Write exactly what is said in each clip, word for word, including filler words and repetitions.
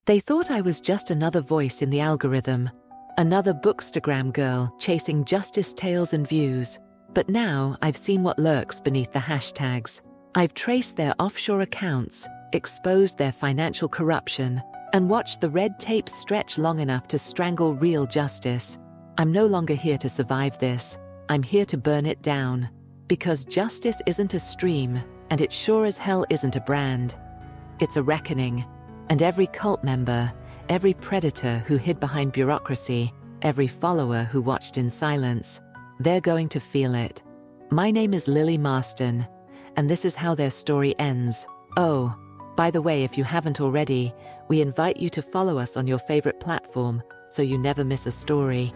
They thought I was just another voice in the algorithm, another Bookstagram girl chasing justice tales and views. But now I've seen what lurks beneath the hashtags. I've traced their offshore accounts, exposed their financial corruption, and watched the red tape stretch long enough to strangle real justice. I'm no longer here to survive this. I'm here to burn it down. Because justice isn't a stream, and it sure as hell isn't a brand. It's a reckoning. And every cult member, every predator who hid behind bureaucracy, every follower who watched in silence, they're going to feel it. My name is Lily Marston, and this is how their story ends. Oh, by the way, if you haven't already, we invite you to follow us on your favorite platform so you never miss a story.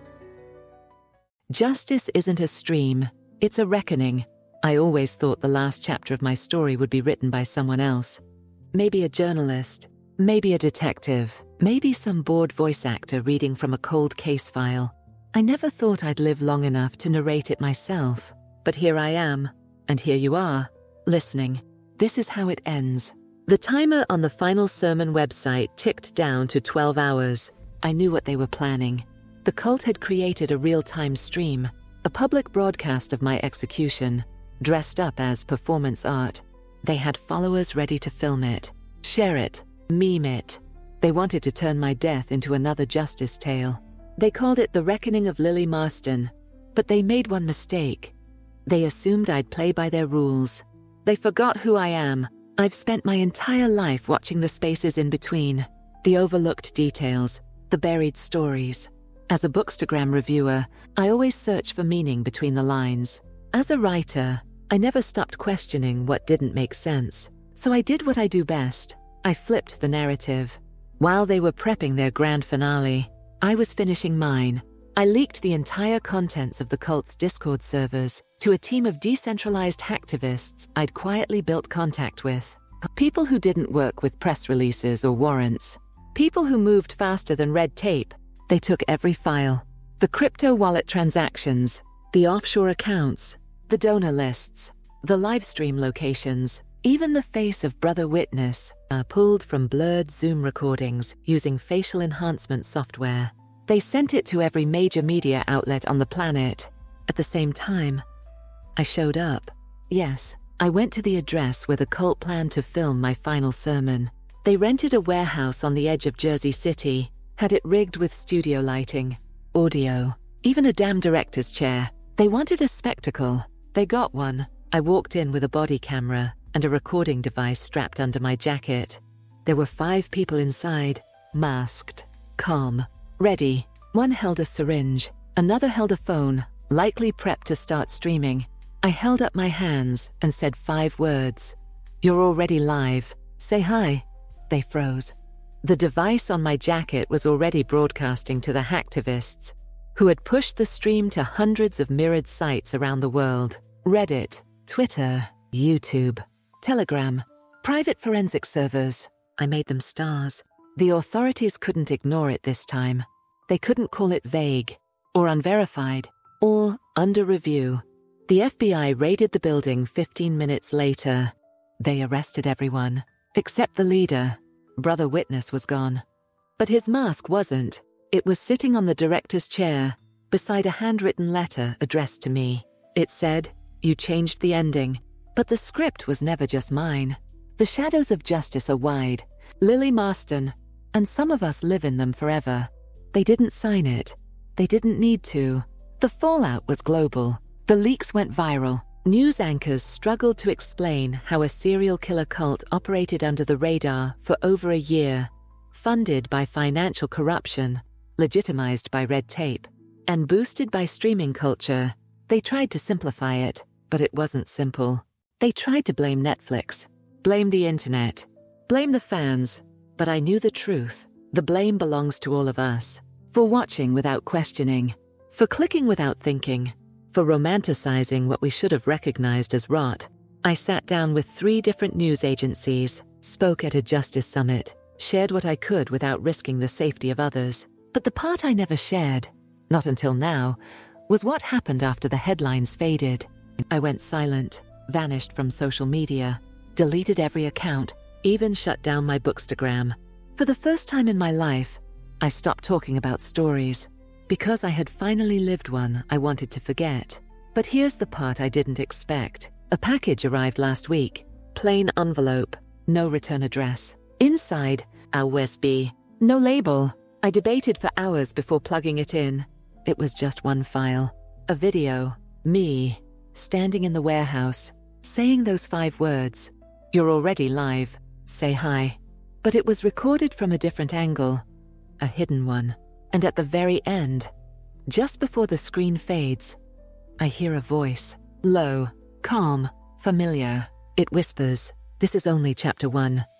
Justice isn't a stream, it's a reckoning. I always thought the last chapter of my story would be written by someone else. Maybe a journalist, maybe a detective, maybe some bored voice actor reading from a cold case file. I never thought I'd live long enough to narrate it myself, but here I am, and here you are, listening. This is how it ends. The timer on the Final Sermon website ticked down to twelve hours. I knew what they were planning. The cult had created a real-time stream, a public broadcast of my execution, dressed up as performance art. They had followers ready to film it, share it, meme it. They wanted to turn my death into another justice tale. They called it The Reckoning of Lily Marston, but they made one mistake. They assumed I'd play by their rules. They forgot who I am. I've spent my entire life watching the spaces in between, the overlooked details, the buried stories. As a Bookstagram reviewer, I always search for meaning between the lines. As a writer, I never stopped questioning what didn't make sense. So I did what I do best. I flipped the narrative. While they were prepping their grand finale, I was finishing mine. I leaked the entire contents of the cult's Discord servers to a team of decentralized hacktivists I'd quietly built contact with. People who didn't work with press releases or warrants. People who moved faster than red tape. They took every file. The crypto wallet transactions, the offshore accounts, the donor lists, the livestream locations, even the face of Brother Witness, uh, pulled from blurred Zoom recordings using facial enhancement software. They sent it to every major media outlet on the planet. At the same time, I showed up. Yes, I went to the address where the cult planned to film my final sermon. They rented a warehouse on the edge of Jersey City, had it rigged with studio lighting, audio, even a damn director's chair. They wanted a spectacle. They got one. I walked in with a body camera and a recording device strapped under my jacket. There were five people inside, masked, calm, ready. One held a syringe, another held a phone, likely prepped to start streaming. I held up my hands and said five words. "You're already live. Say hi." They froze. The device on my jacket was already broadcasting to the hacktivists, who had pushed the stream to hundreds of mirrored sites around the world. Reddit, Twitter, YouTube, Telegram, private forensic servers. I made them stars. The authorities couldn't ignore it this time. They couldn't call it vague, or unverified, or under review. The F B I raided the building fifteen minutes later. They arrested everyone, except the leader. Brother Witness was gone. But his mask wasn't. It was sitting on the director's chair, beside a handwritten letter addressed to me. It said, "You changed the ending." But the script was never just mine. The shadows of justice are wide. Lily Marston, and some of us live in them forever. They didn't sign it. They didn't need to. The fallout was global. The leaks went viral. News anchors struggled to explain how a serial killer cult operated under the radar for over a year, funded by financial corruption, legitimized by red tape, and boosted by streaming culture. They tried to simplify it, but it wasn't simple. They tried to blame Netflix, blame the internet, blame the fans, but I knew the truth. The blame belongs to all of us. For watching without questioning, for clicking without thinking, for romanticizing what we should have recognized as rot. I sat down with three different news agencies, spoke at a justice summit, shared what I could without risking the safety of others. But the part I never shared, not until now, was what happened after the headlines faded. I went silent, vanished from social media, deleted every account, even shut down my Bookstagram. For the first time in my life, I stopped talking about stories. Because I had finally lived one I wanted to forget. But here's the part I didn't expect. A package arrived last week. Plain envelope, no return address. Inside, a U S B, no label. I debated for hours before plugging it in. It was just one file. A video. Me, standing in the warehouse, saying those five words. You're already live. Say hi. But it was recorded from a different angle. A hidden one. And at the very end, just before the screen fades, I hear a voice. Low, calm, familiar. It whispers, "This is only chapter one.